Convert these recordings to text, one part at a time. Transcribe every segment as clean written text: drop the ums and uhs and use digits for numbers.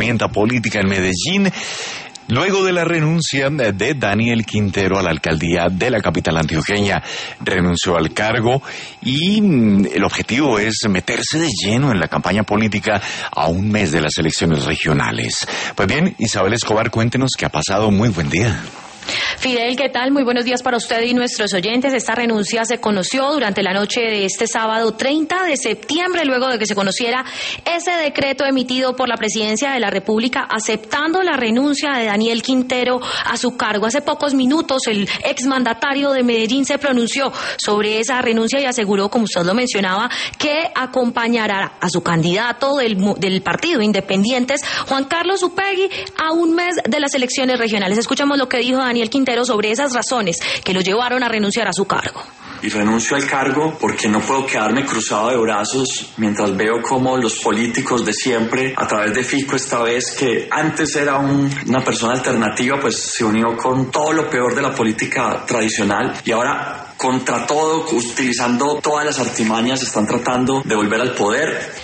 tormenta política en Medellín, luego de la renuncia de Daniel Quintero a la alcaldía de la capital antioqueña. Renunció al cargo y el objetivo es meterse de lleno en la campaña política a un mes de las elecciones regionales. Pues bien, Isabel Escobar, cuéntenos qué ha pasado. Muy buen día. Fidel, ¿qué tal? Muy buenos días para usted y nuestros oyentes. Esta renuncia se conoció durante la noche de este sábado 30 de septiembre, luego de que se conociera ese decreto emitido por la Presidencia de la República aceptando la renuncia de Daniel Quintero a su cargo. Hace pocos minutos el exmandatario de Medellín se pronunció sobre esa renuncia y aseguró, como usted lo mencionaba, que acompañará a su candidato del partido Independientes, Juan Carlos Upegui, a un mes de las elecciones regionales. Escuchamos lo que dijo Daniel Quintero sobre esas razones que lo llevaron a renunciar a su cargo. Y renuncio al cargo porque no puedo quedarme cruzado de brazos mientras veo cómo los políticos de siempre, a través de Fico esta vez, que antes era una persona alternativa, pues se unió con todo lo peor de la política tradicional y ahora contra todo, utilizando todas las artimañas, están tratando de volver al poder.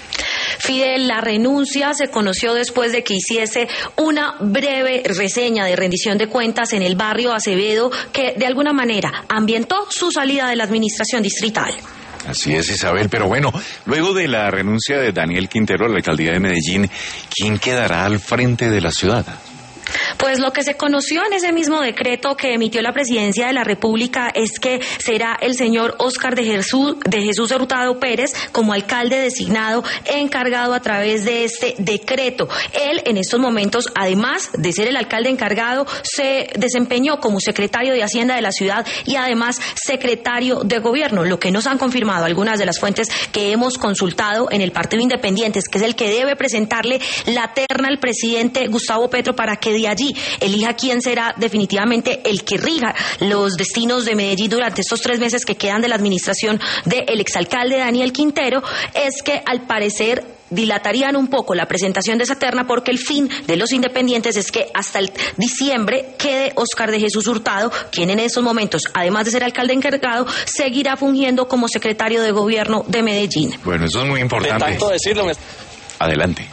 Fidel, la renuncia se conoció después de que hiciese una breve reseña de rendición de cuentas en el barrio Acevedo, que de alguna manera ambientó su salida de la administración distrital. Así es, Isabel, pero bueno, luego de la renuncia de Daniel Quintero a la alcaldía de Medellín, ¿quién quedará al frente de la ciudad? Pues lo que se conoció en ese mismo decreto que emitió la Presidencia de la República es que será el señor Óscar de Jesús Hurtado Pérez como alcalde designado encargado a través de este decreto. Él en estos momentos, además de ser el alcalde encargado, se desempeñó como secretario de Hacienda de la ciudad y además secretario de Gobierno, lo que nos han confirmado algunas de las fuentes que hemos consultado en el Partido Independientes, que es el que debe presentarle la terna al presidente Gustavo Petro para que de allí elija quién será definitivamente el que rija los destinos de Medellín durante estos 3 meses que quedan de la administración del exalcalde Daniel Quintero. Es que al parecer dilatarían un poco la presentación de esa terna porque el fin de los independientes es que hasta el diciembre quede Óscar de Jesús Hurtado, quien en estos momentos, además de ser alcalde encargado, seguirá fungiendo como secretario de Gobierno de Medellín. Bueno, eso es muy importante. De tanto decirlo, Adelante.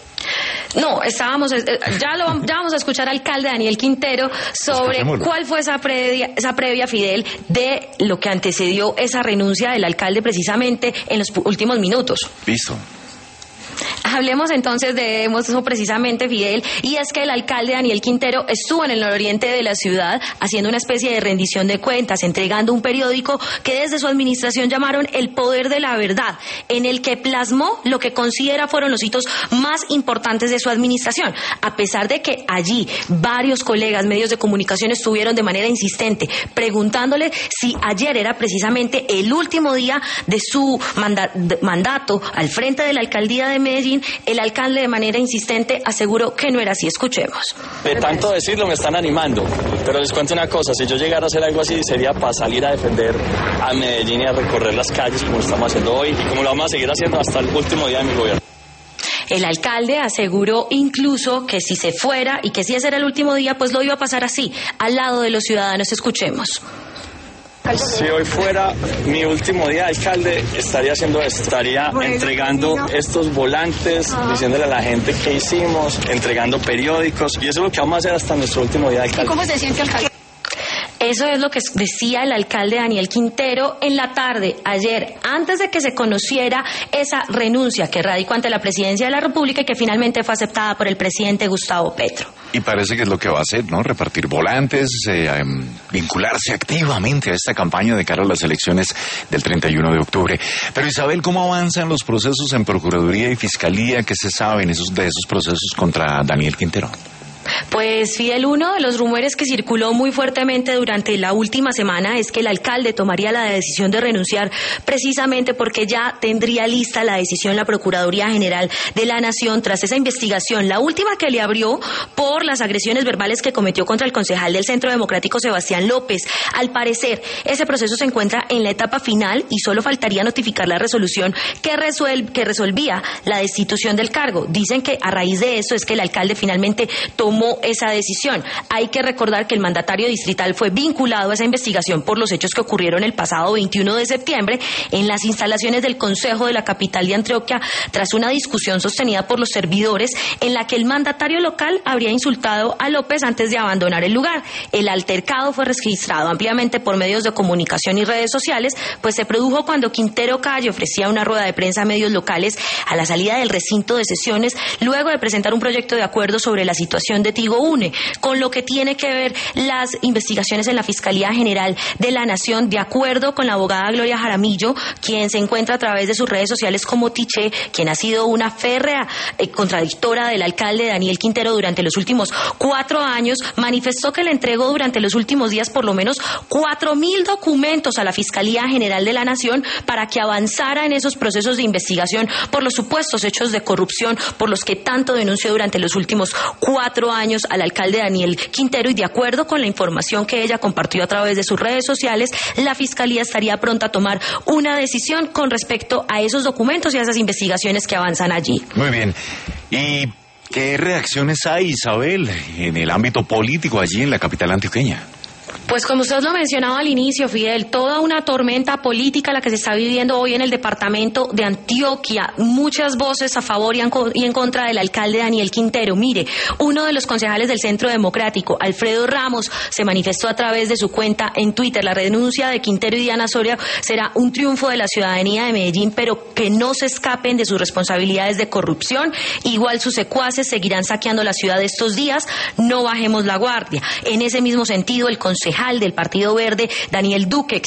No, ya vamos a escuchar al alcalde Daniel Quintero sobre cuál fue esa previa, Fidel, de lo que antecedió esa renuncia del alcalde precisamente en los últimos minutos. Listo. Hablemos entonces de eso precisamente, Fidel, y es que el alcalde Daniel Quintero estuvo en el nororiente de la ciudad haciendo una especie de rendición de cuentas, entregando un periódico que desde su administración llamaron El Poder de la Verdad, en el que plasmó lo que considera fueron los hitos más importantes de su administración, a pesar de que allí varios colegas, medios de comunicación estuvieron de manera insistente preguntándole si ayer era precisamente el último día de su mandato al frente de la alcaldía de Medellín. El alcalde de manera insistente aseguró que no era así. Escuchemos. De tanto decirlo me están animando, pero les cuento una cosa, si yo llegara a hacer algo así sería para salir a defender a Medellín y a recorrer las calles como lo estamos haciendo hoy y como lo vamos a seguir haciendo hasta el último día de mi gobierno. El alcalde aseguró incluso que si se fuera y que si ese era el último día, pues lo iba a pasar así, al lado de los ciudadanos. Escuchemos. Si hoy fuera mi último día de alcalde, estaría haciendo esto, estaría entregando estos volantes, diciéndole a la gente qué hicimos, entregando periódicos, y eso es lo que vamos a hacer hasta nuestro último día de alcalde. ¿Cómo se siente, alcalde? Eso es lo que decía el alcalde Daniel Quintero en la tarde, ayer, antes de que se conociera esa renuncia que radicó ante la Presidencia de la República y que finalmente fue aceptada por el presidente Gustavo Petro. Y parece que es lo que va a hacer, ¿no? Repartir volantes, vincularse activamente a esta campaña de cara a las elecciones del 31 de octubre. Pero Isabel, ¿cómo avanzan los procesos en Procuraduría y Fiscalía? ¿Qué se sabe de esos procesos contra Daniel Quintero? Pues Fidel, uno de los rumores que circuló muy fuertemente durante la última semana es que el alcalde tomaría la decisión de renunciar precisamente porque ya tendría lista la decisión la Procuraduría General de la Nación tras esa investigación, la última que le abrió por las agresiones verbales que cometió contra el concejal del Centro Democrático Sebastián López. Al parecer, ese proceso se encuentra en la etapa final y solo faltaría notificar la resolución que resolvía la destitución del cargo. Dicen que a raíz de eso es que el alcalde finalmente tomó tomó esa decisión. Hay que recordar que el mandatario distrital fue vinculado a esa investigación por los hechos que ocurrieron el pasado 21 de septiembre en las instalaciones del Consejo de la capital de Antioquia, tras una discusión sostenida por los servidores en la que el mandatario local habría insultado a López antes de abandonar el lugar. El altercado fue registrado ampliamente por medios de comunicación y redes sociales, pues se produjo cuando Quintero Calle ofrecía una rueda de prensa a medios locales a la salida del recinto de sesiones, luego de presentar un proyecto de acuerdo sobre la situación de Tigo Une, con lo que tiene que ver las investigaciones en la Fiscalía General de la Nación, de acuerdo con la abogada Gloria Jaramillo, quien se encuentra a través de sus redes sociales como Tiché, quien ha sido una férrea contradictora del alcalde Daniel Quintero durante los últimos 4 años, manifestó que le entregó durante los últimos días por lo menos 4.000 documentos a la Fiscalía General de la Nación para que avanzara en esos procesos de investigación por los supuestos hechos de corrupción por los que tanto denunció durante los últimos 4 años al alcalde Daniel Quintero, y de acuerdo con la información que ella compartió a través de sus redes sociales, la Fiscalía estaría pronta a tomar una decisión con respecto a esos documentos y a esas investigaciones que avanzan allí. Muy bien. ¿Y qué reacciones hay, Isabel, en el ámbito político allí en la capital antioqueña? Pues como usted lo mencionaba al inicio, Fidel, toda una tormenta política la que se está viviendo hoy en el departamento de Antioquia. Muchas voces a favor y en contra del alcalde Daniel Quintero. Mire, uno de los concejales del Centro Democrático, Alfredo Ramos, se manifestó a través de su cuenta en Twitter: la renuncia de Quintero y Diana Soria será un triunfo de la ciudadanía de Medellín, pero que no se escapen de sus responsabilidades de corrupción. Igual sus secuaces seguirán saqueando la ciudad estos días, no bajemos la guardia. En ese mismo sentido, el concejal del Partido Verde, Daniel Duque,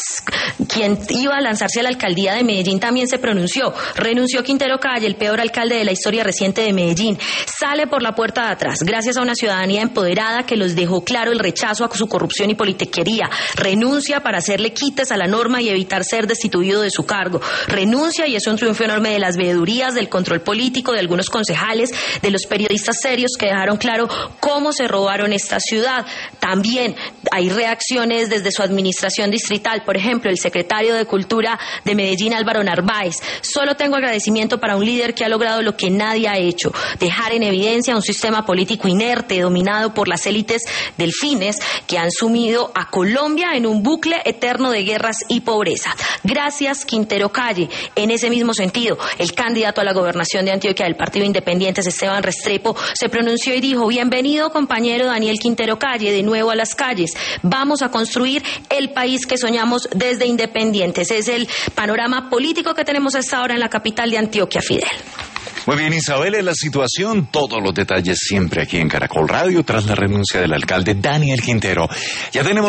quien iba a lanzarse a la alcaldía de Medellín, también se pronunció. Renunció Quintero Calle, el peor alcalde de la historia reciente de Medellín. Sale por la puerta de atrás, gracias a una ciudadanía empoderada que los dejó claro el rechazo a su corrupción y politiquería. Renuncia para hacerle quites a la norma y evitar ser destituido de su cargo. Renuncia, y es un triunfo enorme de las veedurías, del control político, de algunos concejales, de los periodistas serios que dejaron claro cómo se robaron esta ciudad. También hay reacciones desde su administración distrital. Por ejemplo, el secretario de Cultura de Medellín, Álvaro Narváez: solo tengo agradecimiento para un líder que ha logrado lo que nadie ha hecho, dejar en evidencia un sistema político inerte, dominado por las élites delfines que han sumido a Colombia en un bucle eterno de guerras y pobreza. Gracias, Quintero Calle. En ese mismo sentido, el candidato a la gobernación de Antioquia del Partido Independientes, Esteban Restrepo, se pronunció y dijo: bienvenido, compañero Daniel Quintero Calle, de nuevo a las calles. Vamos a construir el país que soñamos desde Independientes. Es el panorama político que tenemos hasta ahora en la capital de Antioquia, Fidel. Muy bien, Isabel, en la situación, todos los detalles siempre aquí en Caracol Radio tras la renuncia del alcalde Daniel Quintero. Ya tenemos